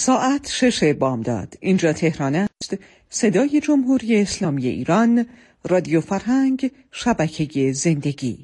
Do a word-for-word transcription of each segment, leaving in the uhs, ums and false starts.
ساعت شش بامداد. اینجا تهران است. صدای جمهوری اسلامی ایران، رادیو فرهنگ، شبکه زندگی.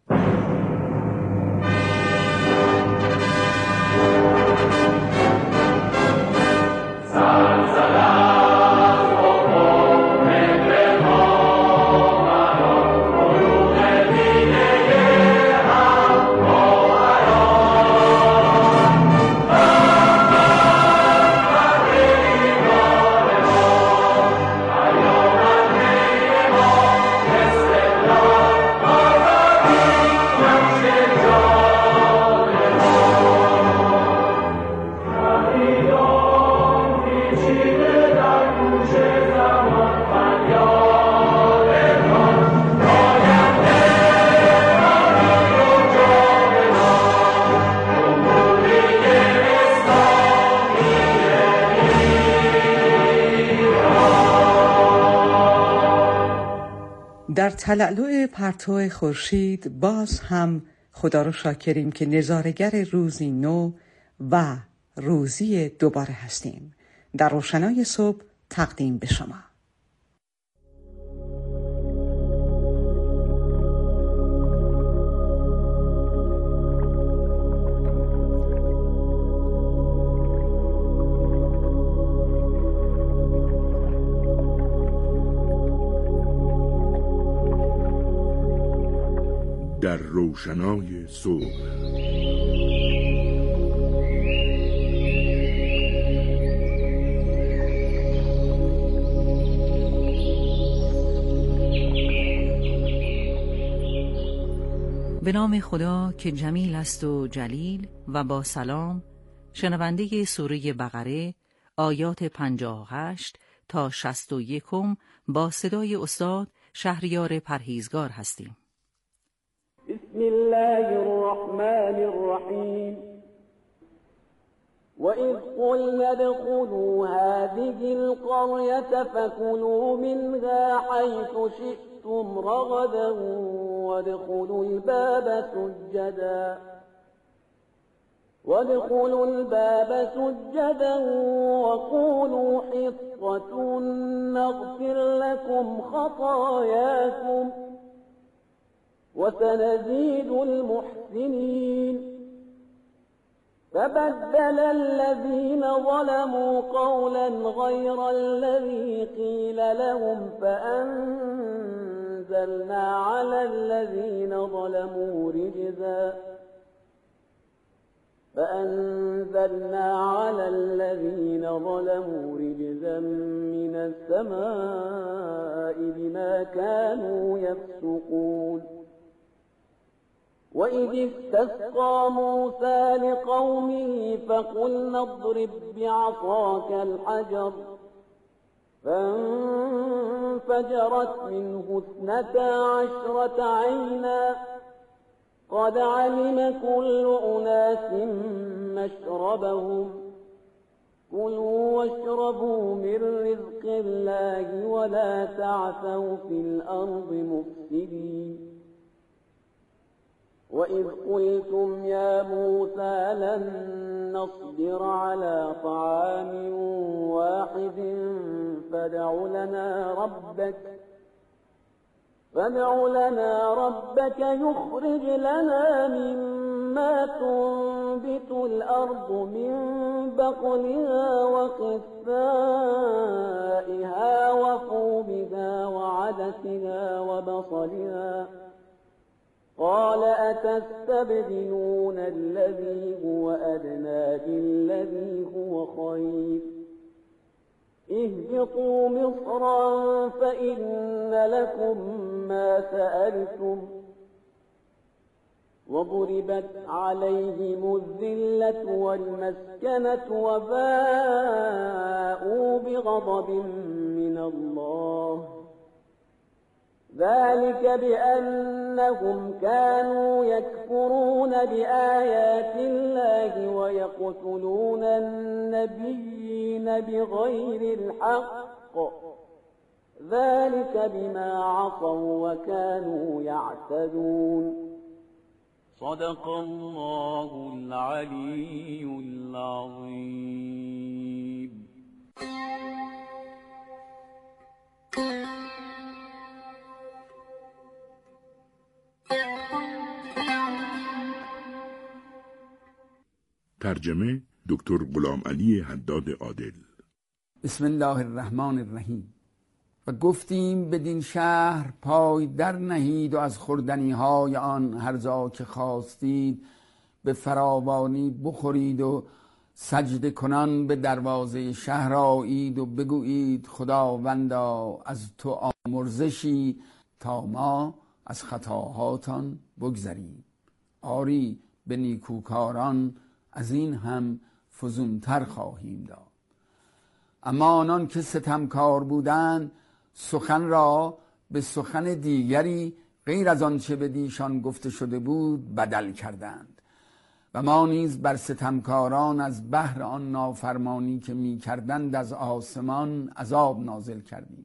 در تلالو پرتو خورشید باز هم خدا رو شاکریم که نظاره‌گر روزی نو و روزی دوباره هستیم. در روشنای صبح تقدیم به شما. در روشنای صبح به نام خدا که جمیل است و جلیل و با سلام. شنونده سوره بقره آیات پنجاه و هشت تا شصت و یکم با صدای استاد شهریار پرهیزگار هستیم. بسم الله الرحمن الرحیم. وَإِذْ قُلْنَا ادْخُلُوا هَٰذِهِ الْقَرْيَةَ فَكُلُوا مِنْهَا حَيْثُ شِئْتُمْ رَغَدًا وَادْخُلُوا الْبَابَ سُجَّدًا وَادْخُلُوا الْبَابَ سُجَّدًا وَقُولُوا حِطَّةٌ نَغْفِرْ لَكُمْ خَطَايَاكُمْ وَسَنَزِيدُ الْمُحْسِنِينَ. فبدل الذين ظلموا قولا غير الذي قيل لهم فأنزلنا على الذين ظلموا رجزا فأنزلنا على الذين ظلموا رجزا من السماء بما كانوا يفسقون. وَإِذِ اسْتَسْقَىٰ مُوسَىٰ لِقَوْمِهِ فَقُلْنَا اضْرِب بِّعَصَاكَ الْحَجَرَ فَانفَجَرَتْ مِنْهُ اثْنَتَا عَشْرَةَ عَيْنًا قَدْ عَلِمَ كُلُّ أُنَاسٍ مَّشْرَبَهُمْ كُلُوا وَاشْرَبُوا مِن رِّزْقِ اللَّهِ وَلَا تَعْثَوْا فِي الْأَرْضِ مُفْسِدِينَ. وَإِذْ قُلْتُمْ يَا مُوسَىٰ لَن نَّصْبِرَ عَلَىٰ طَعَامٍ وَاحِدٍ فَادْعُ لَنَا رَبَّكَ فَادْعُ لَنَا رَبَّكَ يُخْرِجْ لَنَا مِمَّا تُنبِتُ الْأَرْضُ مِن بَقْلِهَا وَقِثَّائِهَا وَفُومِهَا وَعَدَسِهَا وَبَصَلِهَا قال أتستبدلون الذي هو أدنى بالذي هو خير اهبطوا مصرا فإن لكم ما سألتم وضربت عليهم الذلة والمسكنة وباءوا بغضب من الله ذلك بأنهم كانوا يكفرون بآيات الله ويقتلون النبيين بغير الحق ذلك بما عصوا وكانوا يعتدون. صدق الله العلي العظيم. ترجمه دکتر غلام علی حداد عادل. بسم الله الرحمن الرحیم. و گفتیم بدین شهر پای در نهید و از خوردنی های آن هر جا که خواستید به فراوانی بخورید و سجده کنان به دروازه شهر آیید و بگویید خداوندا از تو آمرزشی تا ما از خطاهاتان بگذریم. آری به نیکوکاران از این هم فزونتر خواهیم داد. اما آنان که ستمکار بودند سخن را به سخن دیگری غیر از آنچه به دیشان گفته شده بود بدل کردند و ما نیز بر ستمکاران از بهر آن نافرمانی که می کردند از آسمان عذاب نازل کردیم.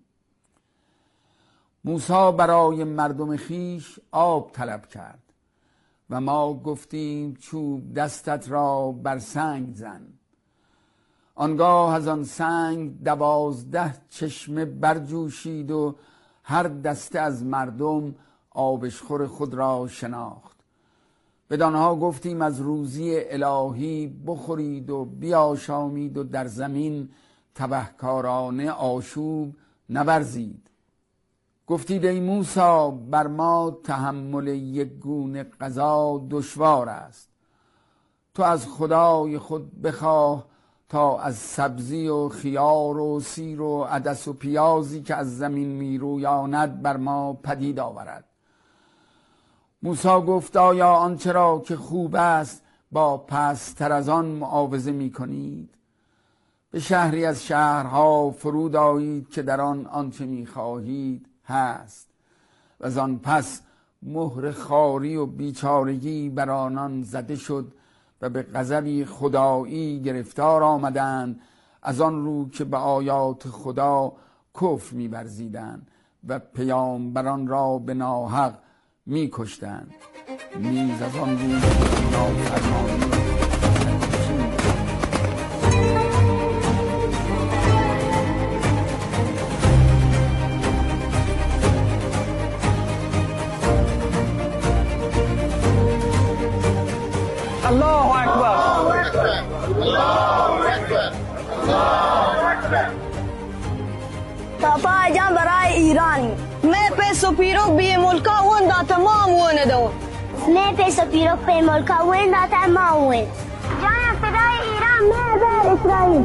موسی برای مردم خیش آب طلب کرد و ما گفتیم چوب دستت را بر سنگ زن. آنگاه از آن سنگ دوازده چشمه برجوشید و هر دسته از مردم آبشخور خود را شناخت. بدانها گفتیم از روزی الهی بخورید و بیاشامید و در زمین تبهکارانه آشوب نورزید. گفتید ای موسی بر ما تحمل یک گونه غذا دشوار است. تو از خدای خود بخواه تا از سبزی و خیار و سیر و عدس و پیازی که از زمین می رویاند بر ما پدید آورد. موسی گفت آیا آنچه را که خوب است با پست‌تر از آن معاوضه می کنید؟ به شهری از شهرها فرود آیید که در آن آنچه می خواهید هست. و از آن پس مهر خواری و بیچارگی بر آنان زده شد و به غضبی خدایی گرفتار آمدند، از آن رو که به آیات خدا کفر می‌ورزیدند و پیامبران را به ناحق می‌کشتند. نیز از آن رو که نافرمانی الله اکبر. پاپا جان برای ایرانی میں پیسو پیرو بی ملکا ون دا تمام ون دو میں پیسو پیرو بی ملکا ون دا تمام ون جان فدای ایران میں بر اسرائیل.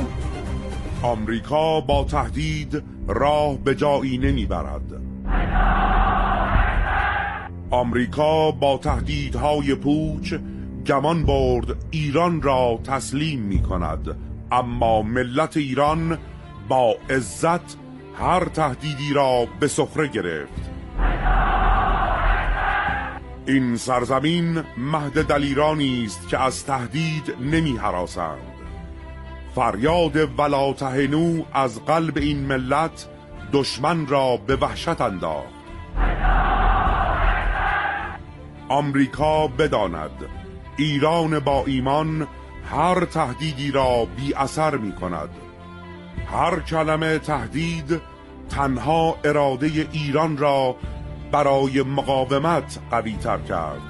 آمریکا با تهدید راه به جایی نمیبرد. آمریکا با تهدیدهای پوچ گمان برد ایران را تسلیم می کند، اما ملت ایران با عزت هر تهدیدی را به سخره گرفت. این سرزمین مهد دلیرانی است که از تهدید نمی هراسند. فریاد ولا تهنوا از قلب این ملت دشمن را به وحشت انداخت. آمریکا بداند ایران با ایمان هر تهدیدی را بی اثر می کند. هر کلمه تهدید تنها اراده ایران را برای مقاومت قوی تر کرد.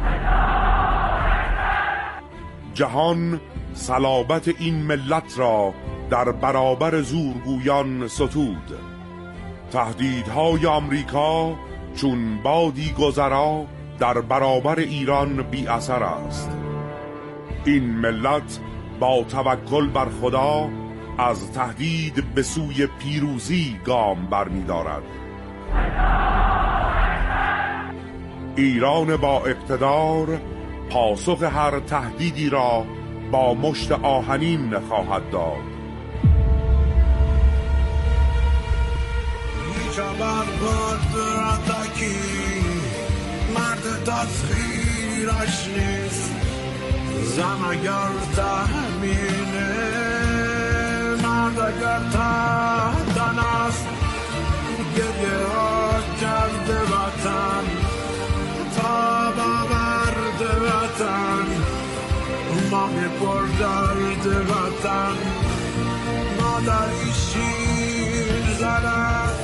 جهان صلابت این ملت را در برابر زورگویان ستود. تهدیدهای آمریکا چون بادی گذرا در برابر ایران بی اثر است. این ملت با توکل بر خدا از تهدید به سوی پیروزی گام برمی دارد. ایران با اقتدار پاسخ هر تهدیدی را با مشت آهنین خواهد داد. مرد تسخیرش نیست، زن اگر تحمیله، مرد اگر تحتن است، گریه ها کرده وطن تا باورد وطن، ماه پر درد وطن، مادری شیر زند.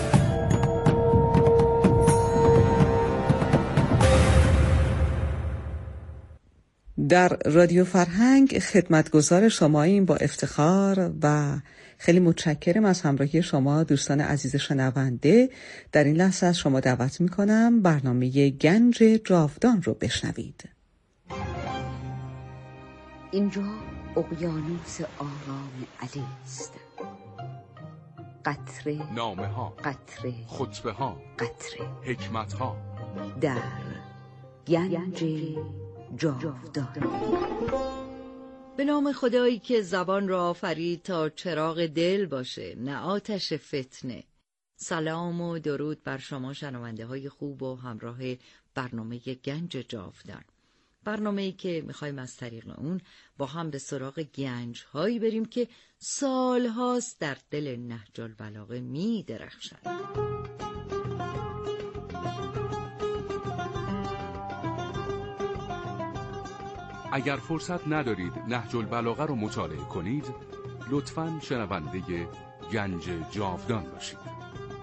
در رادیو فرهنگ خدمتگزار شماییم با افتخار و خیلی متشکرم از همراهی شما دوستان عزیز شنونده. در این لحظه از شما دعوت میکنم برنامه گنج جاودان رو بشنوید. اینجا اقیانوس آرام علی است. قطره نامه ها، قطره خطبه ها، قطره حکمت ها در گنج جاودان. به نام خدایی که زبان را آفرید تا چراغ دل باشه، نه آتش فتنه. سلام و درود بر شما شنونده های خوب و همراه برنامه گنج جاودان. برنامه‌ای که میخوایم از طریق اون با هم به سراغ گنج هایی بریم که سالهاست در دل نهج البلاغه می درخشند. اگر فرصت ندارید نهج البلاغه رو مطالعه کنید، لطفاً شنونده گنج جاودان باشید.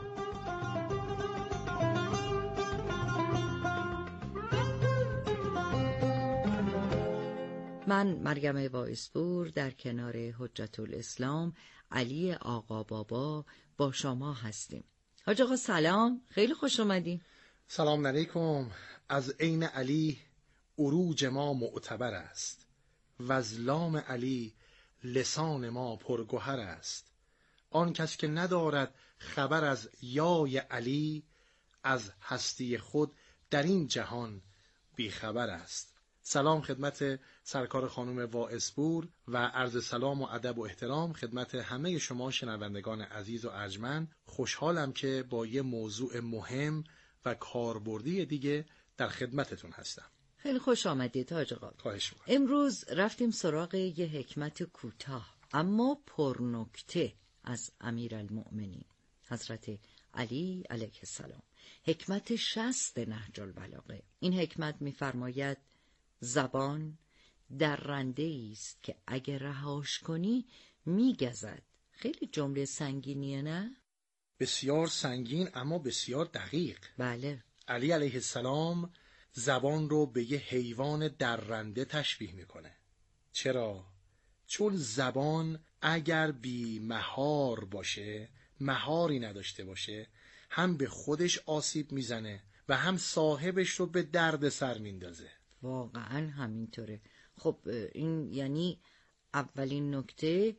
من مریم وایسپور در کنار حجت الاسلام علی آقا بابا با شما هستیم. حاج آقا سلام، خیلی خوش اومدین. سلام علیکم. از عین علی عروج ما معتبر است، وزلام علی لسان ما پرگوهر است. آن کس که ندارد خبر از یای علی، از هستی خود در این جهان بیخبر است. سلام خدمت سرکار خانم وائسپور و عرض سلام و ادب و احترام خدمت همه شما شنوندگان عزیز و ارجمند. خوشحالم که با یه موضوع مهم و کاربردی دیگه در خدمتتون هستم. خیلی خوش آمدید حاج آقا. خواهش می‌کنم. امروز رفتیم سراغ یه حکمت کوتاه اما پرنکته از امیرالمؤمنین حضرت علی علیه السلام، حکمت شصت نهج البلاغه. این حکمت می‌فرماید زبان درنده است که اگه رهاش کنی میگزد. خیلی جمله سنگینیه نه؟ بسیار سنگین اما بسیار دقیق. بله. علی علیه السلام زبان رو به یه حیوان درنده تشبیه میکنه. چرا؟ چون زبان اگر بی مهار باشه، مهاری نداشته باشه، هم به خودش آسیب میزنه و هم صاحبش رو به درد سر میندازه. واقعا همینطوره. خب این یعنی اولین نکته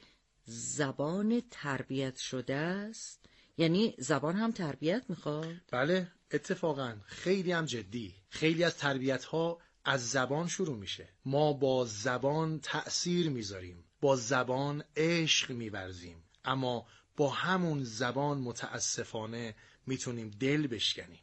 زبان تربیت شده است. یعنی زبان هم تربیت میخواد؟ بله اتفاقا خیلی هم جدی. خیلی از تربیت ها از زبان شروع میشه. ما با زبان تأثیر میذاریم، با زبان عشق میورزیم، اما با همون زبان متاسفانه میتونیم دل بشکنیم،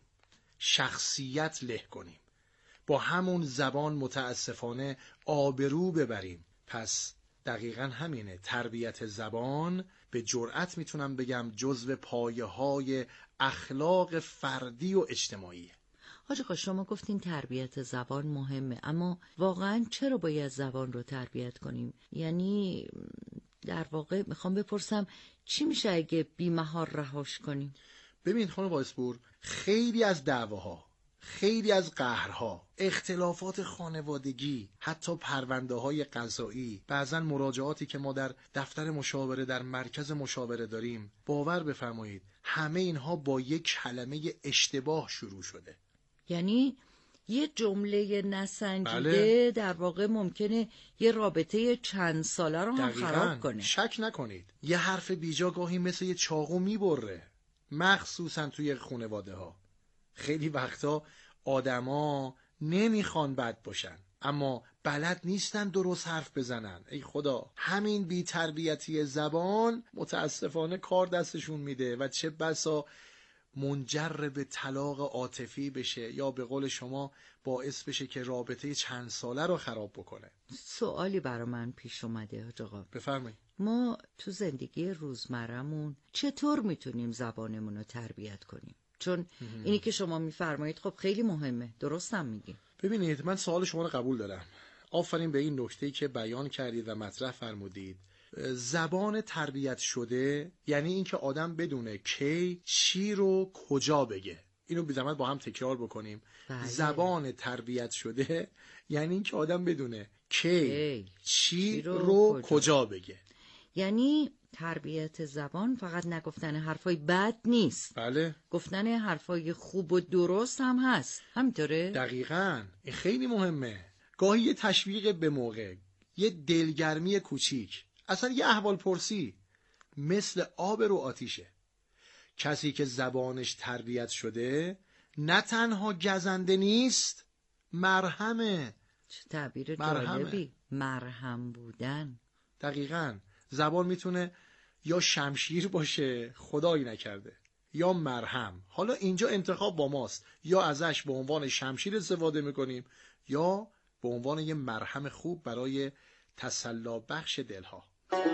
شخصیت له کنیم، با همون زبان متاسفانه آبرو ببریم. پس دقیقاً همینه. تربیت زبان به جرأت میتونم بگم جزو پایه‌های اخلاق فردی و اجتماعیه. حاج آقا شما گفتین تربیت زبان مهمه، اما واقعاً چرا باید زبان رو تربیت کنیم؟ یعنی در واقع میخوام بپرسم چی میشه اگه بی‌مهار رهاش کنیم؟ ببین خانم وایسپور، خیلی از دعواها، خیلی از قهرها، اختلافات خانوادگی، حتی پرونده های قضایی، بعضا مراجعاتی که ما در دفتر مشاوره در مرکز مشاوره داریم، باور بفرمایید همه اینها با یک کلمه اشتباه شروع شده. یعنی یه جمله نسنجیده بله. در واقع ممکنه یه رابطه چند ساله رو هم خراب کنه. شک نکنید یه حرف بیجا گاهی مثل یه چاقو میبره، مخصوصا توی خانواده ها. خیلی وقتا آدما نمیخوان بد باشن اما بلد نیستن درست حرف بزنن. ای خدا، همین بی تربیتی زبان متاسفانه کار دستشون میده و چه بسا منجر به طلاق عاطفی بشه یا به قول شما باعث بشه که رابطه چند ساله رو خراب بکنه. سوالی برای من پیش اومده حاج آقا. بفرمایید. ما تو زندگی روزمرمون چطور میتونیم زبانمون رو تربیت کنیم؟ چون اینی که شما میفرمایید خب خیلی مهمه. درستم میگی؟ ببینید من سوال شما رو قبول دارم. آفرین به این نکته‌ای که بیان کردید و مطرح فرمودید. زبان تربیت شده یعنی اینکه آدم بدونه کی چی رو کجا بگه. اینو بی زحمت با هم تکرار بکنیم. بله. زبان تربیت شده یعنی این که آدم بدونه کی چی رو, رو کجا. کجا بگه. یعنی تربیت زبان فقط نگفتن حرفای بد نیست. بله. گفتن حرفای خوب و درست هم هست. همینطوره؟ دقیقاً. این خیلی مهمه. گاهی یه تشویق به موقع، یه دلگرمی کوچیک، اصلا یه احوال پرسی مثل آب رو آتیشه. کسی که زبانش تربیت شده نه تنها گزنده نیست، مرهمه. چه تعبیر جالبی. مرهم بودن. دقیقاً. زبان میتونه یا شمشیر باشه، خدایی نکرده، یا مرهم. حالا اینجا انتخاب با ماست، یا ازش به عنوان شمشیر استفاده میکنیم یا به عنوان یه مرهم خوب برای تسلی بخش دلها.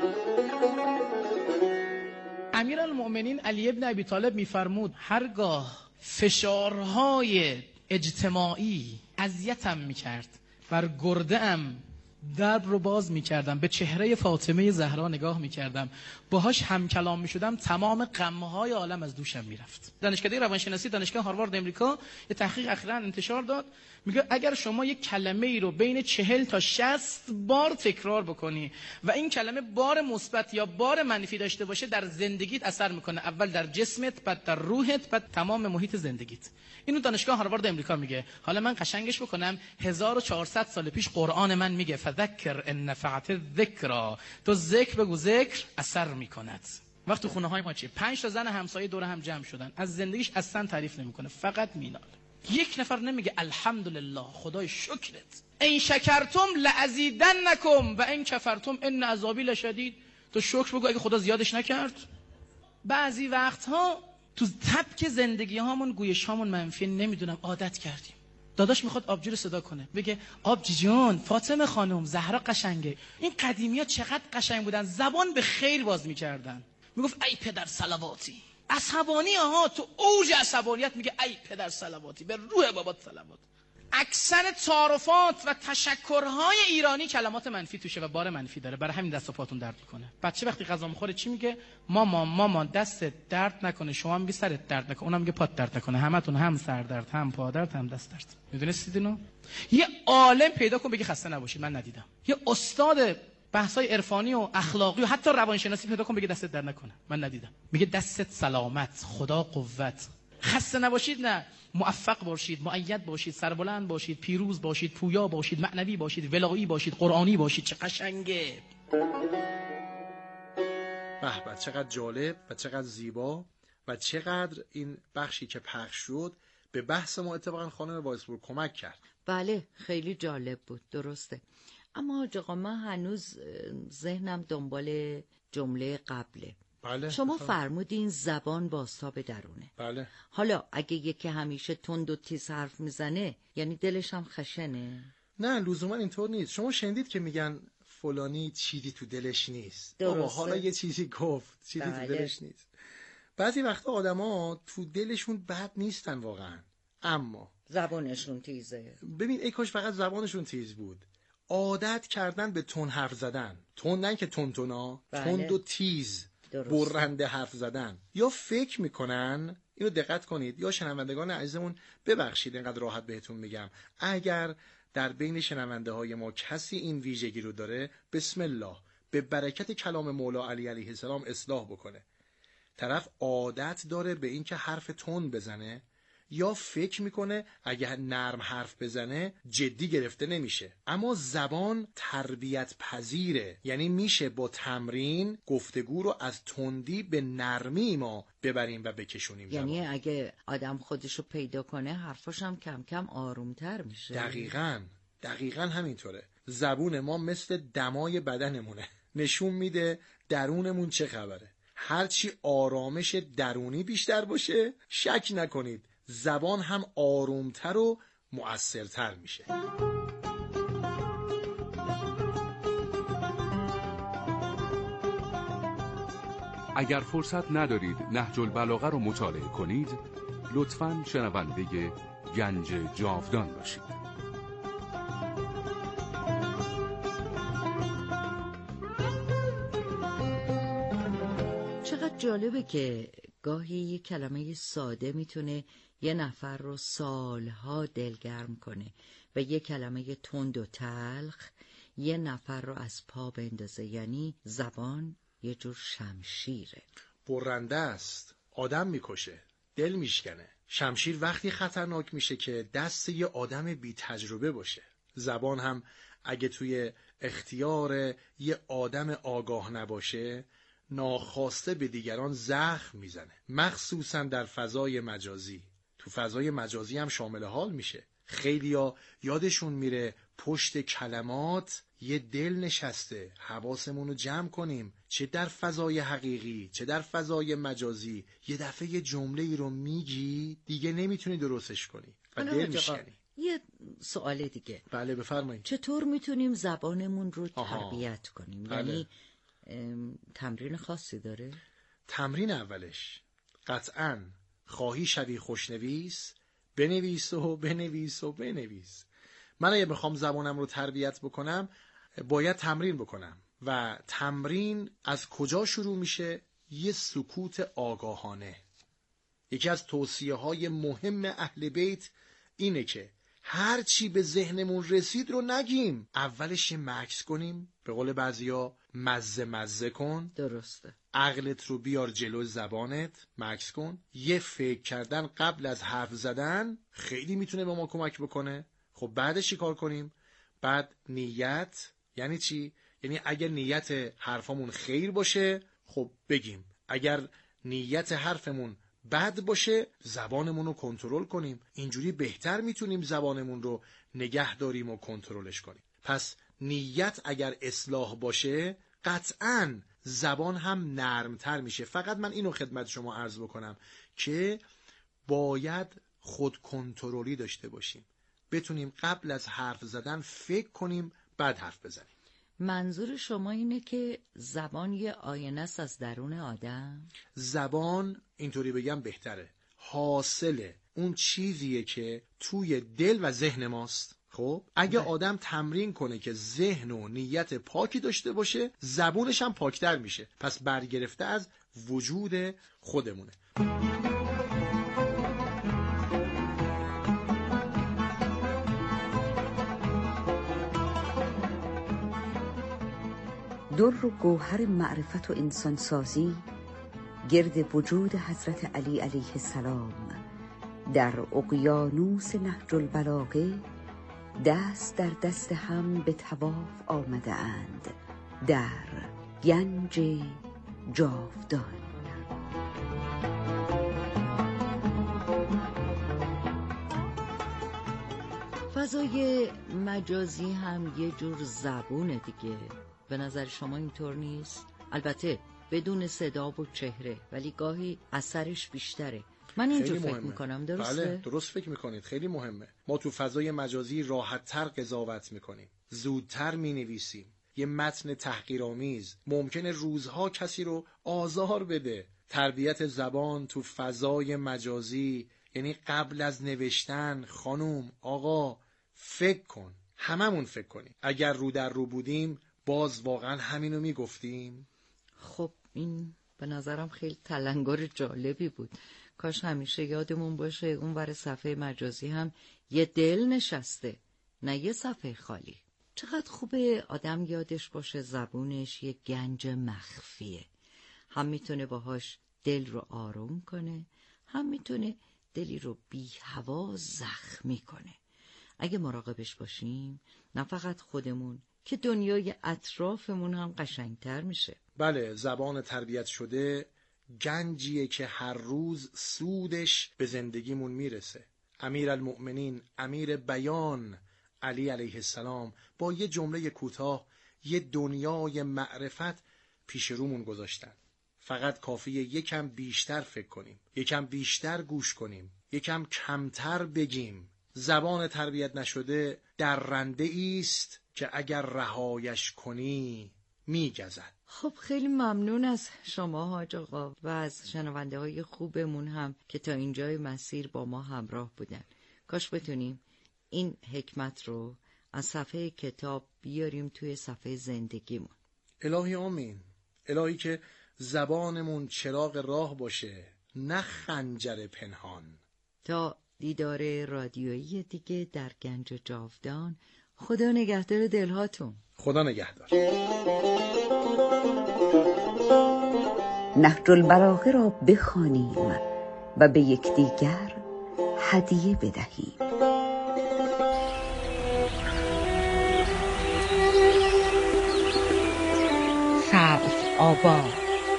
امیرالمؤمنین علی ابن ابی طالب میفرمود هرگاه فشارهای اجتماعی اذیتم میکرد، بر گرده ام درب رو باز میکردم، به چهره فاطمه زهرا نگاه میکردم، باهاش هم کلام میشدم، تمام غمهای عالم از دوشم میرفت. دانشکده روانشناسی دانشگاه هاروارد امریکا یه تحقیق اخیراً انتشار داد، میگه اگر شما یک کلمه ای رو بین چهل تا شصت بار تکرار بکنی و این کلمه بار مثبت یا بار منفی داشته باشه، در زندگیت اثر میکنه، اول در جسمت، بعد در روحت، بعد تمام محیط زندگیت. اینو دانشگاه هاروارد امریکا میگه. حالا من قشنگش بکنم، هزار و چهارصد سال پیش قرآن من میگه فذکر ان نفعت الذکری، تو ذکر بگو، ذکر اثر میکند. وقت تو خونه های ما چیه؟ پنج تا زن همسایه دور هم جمع شدن، از زندگیش اصلا تعریف نمیکنه، فقط مینال. یک نفر نمیگه الحمدلله، خدای شکرت، این شکرتم لازیدنکم و این کفرتم ان عذابی لشدید. تو شکر بگو اگه خدا زیادش نکرد. بعضی وقتها تو تبک زندگی هامون گویش هامون منفی، نمیدونم عادت کردیم. داداش میخواد آبجی رو صدا کنه، بگه آبجی جون، فاطمه خانم، زهرا قشنگه. این قدیمی ها چقدر قشنگ بودن، زبان به خیر باز میکردن. میگفت ای پدر صلواتی. عصبانی ها تو اوج عصبانیت میگه ای پدر صلواتی، به روح بابات صلوات. اکثر تعارفات و تشکرهای ایرانی کلمات منفی توشه و بار منفی داره، برای همین دست و پاتون درد میکنه. بچه وقتی غذا میخوره چی میگه؟ ماما ماما دستت درد نکنه، شما میگی سرت درد نکنه، اونم میگه پات درد نکنه. همتون هم سر درد، هم پا درد، هم دست درد. میدونستید اینو؟ یه عالم پیدا کن بگی خسته نباشید، من ندیدم. یه استاد بحثای عرفانی و اخلاقی و حتی روانشناسی پیدا کن بگه دستت درد نکنه، من ندیدم. میگه دستت سلامت، خدا قوت. خسته نباشید نه، موفق باشید، مؤید باشید، سربلند باشید، پیروز باشید، پویا باشید، معنوی باشید، ولایی باشید، قرآنی باشید. چه قشنگه. به به، چقدر جالب و چقدر زیبا و چقدر این بخشی که پخش شد به بحث ما اتفاقا خانم وایسپور کمک کرد. بله خیلی جالب بود، درسته. اما حاج آقا من هنوز ذهنم دنبال جمله قبله. بله. شما فرمودین زبان بازتاب درونه. بله. حالا اگه یکی همیشه تند و تیز حرف میزنه یعنی دلش هم خشنه؟ نه لزوما اینطور نیست. شما شنیدید که میگن فلانی چیزی تو دلش نیست. درسته. حالا یه چیزی گفت چیزی بله. تو دلش نیست. بعضی وقتا آدما تو دلشون بد نیستن واقعا، اما زبانشون تیزه. ببین ای کاش فقط زبانشون تیز بود. عادت کردن به تون حرف زدن، تون نه که تون تونا، بله. تند و تیز، برنده حرف زدن. یا فکر میکنن، اینو دقت کنید، یا شنوندگان عزیزمون ببخشید اینقدر راحت بهتون میگم، اگر در بین شنونده های ما کسی این ویژگی رو داره، بسم الله، به برکت کلام مولا علی علیه السلام اصلاح بکنه. طرف عادت داره به این که حرف تون بزنه، یا فکر میکنه اگه نرم حرف بزنه جدی گرفته نمیشه. اما زبان تربیت پذیره، یعنی میشه با تمرین گفتگو رو از تندی به نرمی ما ببریم و بکشونیم. یعنی زبان. اگه آدم خودشو پیدا کنه حرفاش هم کم کم آرومتر میشه. دقیقاً دقیقاً همینطوره. زبون ما مثل دمای بدنمونه، نشون میده درونمون چه خبره. هرچی آرامش درونی بیشتر باشه، شک نکنید زبان هم آرومتر و مؤثرتر میشه. اگر فرصت ندارید نهج البلاغه رو مطالعه کنید، لطفاً شنونده گنج جاودان باشید. چقدر جالبه که گاهی یه کلمه ساده میتونه یه نفر رو سالها دلگرم کنه و یه کلمه تند و تلخ یه نفر رو از پا بندازه. یعنی زبان یه جور شمشیره، برنده است، آدم میکشه، دل میشکنه. شمشیر وقتی خطرناک میشه که دست یه آدم بی تجربه باشه. زبان هم اگه توی اختیار یه آدم آگاه نباشه ناخواسته به دیگران زخم میزنه، مخصوصا در فضای مجازی. تو فضای مجازی هم شامل حال میشه. خیلیا یادشون میره پشت کلمات یه دل نشسته. حواسمون رو جمع کنیم، چه در فضای حقیقی چه در فضای مجازی. یه دفعه یه جمله ای رو میگی دیگه نمیتونی درستش کنی و دل میشکنی. یه سوال دیگه. بله بفرمایید. چطور میتونیم زبانمون رو تربیت کنیم؟ بله. یعنی تمرین خاصی داره؟ تمرین اولش قطعاً خواهی شوی خوشنویس، بنویس و بنویس و بنویس. من اگه بخوام زبانم رو تربیت بکنم باید تمرین بکنم. و تمرین از کجا شروع میشه؟ یه سکوت آگاهانه. یکی از توصیه های مهم اهل بیت اینه که هر چی به ذهنمون رسید رو نگیم، اولش یه مکث کنیم. به قول بعضیا مزه مزه کن. درسته. عقلت رو بیار جلو زبانت، مکث کن. یه فکر کردن قبل از حرف زدن خیلی میتونه به ما کمک بکنه. خب بعدش چی کار کنیم؟ بعد نیت. یعنی چی؟ یعنی اگر نیت حرفمون خیر باشه خب بگیم، اگر نیت حرفمون بد باشه زبانمون رو کنترل کنیم. اینجوری بهتر میتونیم زبانمون رو نگه داریم و کنترلش کنیم. پس نیت اگر اصلاح باشه قطعاً زبان هم نرمتر میشه. فقط من اینو خدمت شما عرض بکنم که باید خود کنترلی داشته باشیم، بتونیم قبل از حرف زدن فکر کنیم بعد حرف بزنیم. منظور شما اینه که زبان یه آینه است از درون آدم؟ زبان اینطوری بگم بهتره، حاصل اون چیزیه که توی دل و ذهن ماست. خب اگه آدم تمرین کنه که ذهن و نیت پاکی داشته باشه زبونش هم پاکتر میشه. پس برگرفته از وجود خودمونه. در و گوهر معرفت و انسانسازی گرد وجود حضرت علی علیه السلام در اقیانوس نهج البلاغه دست در دست هم به طواف آمده اند در گنج جاودان. فضای مجازی هم یه جور زبونه دیگه. به نظر شما اینطور نیست؟ البته بدون صدا و چهره، ولی گاهی اثرش بیشتره. من اینجور فکر میکنم. درسته؟ بله درست فکر میکنید. خیلی مهمه. ما تو فضای مجازی راحت‌تر قضاوت میکنیم، زودتر مینویسیم. یه متن تحقیرآمیز ممکنه روزها کسی رو آزار بده. تربیت زبان تو فضای مجازی یعنی قبل از نوشتن خانم آقا فکر کن. هممون فکر کنیم. اگر رو در رو بودیم باز واقعا همینو میگفتیم. خب این به نظرم خیلی تلنگر جالبی بود. کاش همیشه یادمون باشه اون ور صفحه مجازی هم یه دل نشسته، نه یه صفحه خالی. چقدر خوبه آدم یادش باشه زبونش یه گنج مخفیه. هم میتونه باهاش دل رو آروم کنه، هم میتونه دلی رو بی هوا زخمی کنه. اگه مراقبش باشیم نه فقط خودمون که دنیای اطرافمون هم قشنگتر میشه. بله زبان تربیت شده گنجیه که هر روز سودش به زندگیمون میرسه. امیرالمؤمنین امیر بیان علی علیه السلام با یه جمله کوتاه یه دنیای معرفت پیش رومون گذاشتن. فقط کافیه یکم بیشتر فکر کنیم، یکم بیشتر گوش کنیم، یکم کمتر بگیم. زبان تربیت نشده درنده ایست که اگر رهایش کنی میگزد. خب خیلی ممنون از شما حاج آقا و از شنونده های خوبمون هم که تا اینجای مسیر با ما همراه بودن. کاش بتونیم این حکمت رو از صفحه کتاب بیاریم توی صفحه زندگیمون. الهی آمین. الهی که زبانمون چراغ راه باشه، نه خنجر پنهان. تا دیدار رادیویی دیگه در گنج جاودان، خدا نگهدار دلهاتون. خدا نگهدار. نهج البلاغه را بخوانیم و به یکدیگر هدیه بدهیم. سبز آباد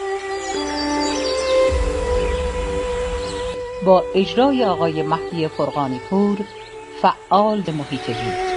با اجرای آقای مهدی فرغانی پور، فعال محیط زیست.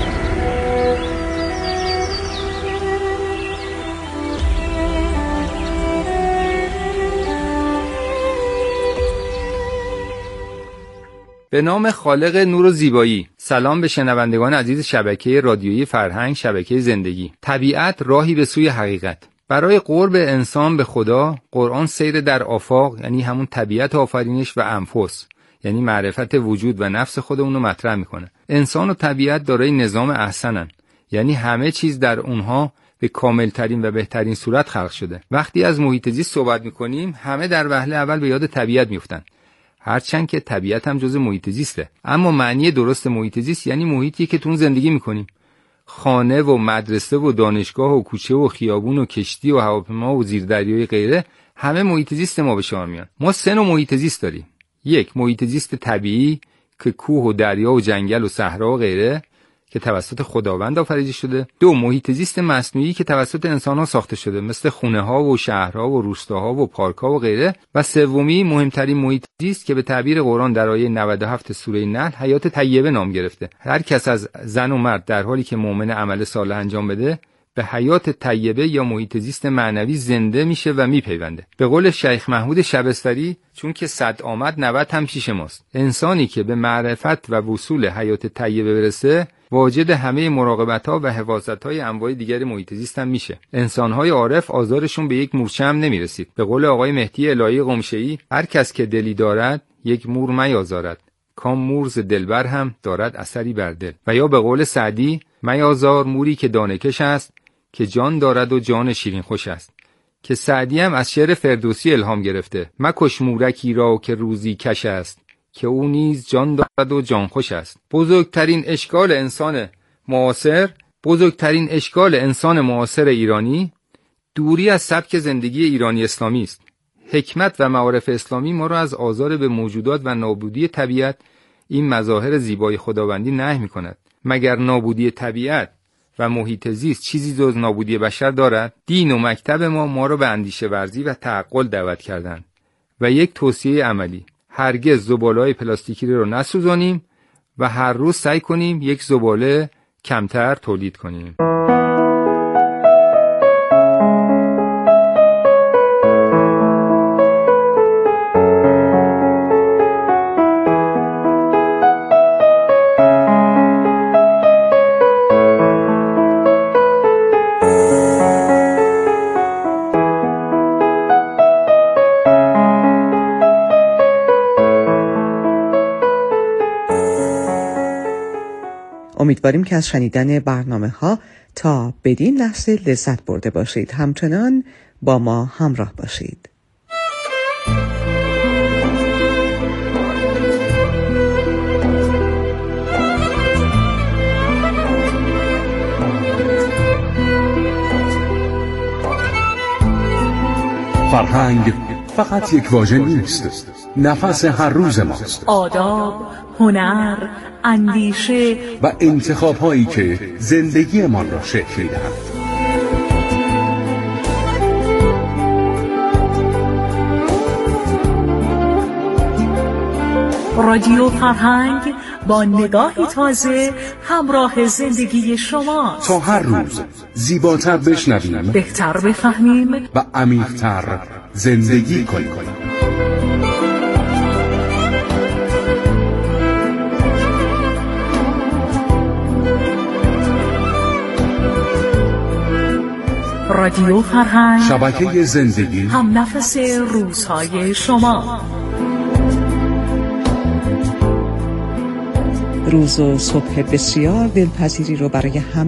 به نام خالق نور و زیبایی. سلام به شنوندگان عزیز شبکه رادیویی فرهنگ، شبکه زندگی. طبیعت راهی به سوی حقیقت. برای قرب انسان به خدا، قرآن سیر در آفاق، یعنی همون طبیعت آفرینش، و انفس، یعنی معرفت وجود و نفس خودمون رو مطرح میکنه. انسان و طبیعت دارای نظام احسنن، یعنی همه چیز در اونها به کاملترین و بهترین صورت خلق شده. وقتی از محیط زیست صحبت میکنیم، همه در وهله اول به یاد طبیعت میفتن، هرچند که طبیعت هم جزء محیط زیسته. اما معنی درست محیط زیست یعنی محیطی که تون زندگی میکنیم. خانه و مدرسه و دانشگاه و کوچه و خیابون و کشتی و هواپیما و زیردریایی غیره، همه محیط زیست ما به شمار میان. ما سه نوع محیط زیست داریم. یک، محیط زیست طبیعی که کوه و دریا و جنگل و صحرا و غیره که توسط خداوند آفریده شده. دو، محیط زیست مصنوعی که توسط انسان‌ها ساخته شده، مثل خونه‌ها و شهرها و روستاها و پارک‌ها و غیره. و سومی، مهمترین محیط زیست که به تعبیر قرآن در آیه نود و هفت سوره نحل حیات طیبه نام گرفته. هر کس از زن و مرد در حالی که مؤمن عمل صالح انجام بده، به حیات طیبه یا محیط زیست معنوی زنده میشه و میپیونده. به قول شیخ محمود شبستری، چون که صد آمد نود هم پیش ماست. انسانی که به معرفت و وصول حیات طیبه برسه، واجد همه مراقبت‌ها و حفاظت‌های انواع دیگر محیط زیست هم میشه. انسان‌های عارف آزارشون به یک مورچه هم نمیرسید. به قول آقای مهدی الهی قمشه‌ای، هر کس که دلی دارد یک مور میازارد، کام مورز دلبر هم دارد اثری بر دل. و یا به قول سعدی، میازار موری که دانه‌کش است، که جان دارد و جان شیرین خوش است. که سعدی هم از شعر فردوسی الهام گرفته. مکش مورکی را که روزی کش است، که او نیز جان دارد و جان خوش است. بزرگترین اشکال انسان معاصر بزرگترین اشکال انسان معاصر ایرانی دوری از سبک زندگی ایرانی اسلامی است. حکمت و معارف اسلامی ما را از آزار به موجودات و نابودی طبیعت، این مظاهر زیبای خداوندی نهی می‌کند. مگر نابودی طبیعت و محیط زیست چیزی جز نابودی بشر دارد؟ دین و مکتب ما ما را به اندیشه ورزی و تعقل دعوت کردند و یک توصیه عملی: هرگز زباله‌های پلاستیکی رو نسوزانیم و هر روز سعی کنیم یک زباله کمتر تولید کنیم. امیدواریم که از شنیدن برنامه ها تا بدین لحظه لذت برده باشید. همچنان با ما همراه باشید. فرهنگ فقط یک واژه نیست، نفس هر روز ماست. آداب، هنر، اندیشه و انتخاب هایی که زندگی ما را شکل می‌دهند. رادیو فرهنگ با نگاهی تازه همراه زندگی شما، تا هر روز زیباتر بشنویم، بهتر بفهمیم و عمیق‌تر زندگی کنیم. رادیو فرهنگ، شبکه زندگی، هم نفس روزهای شما. روز و صبح بسیار دلپذیری رو برای همه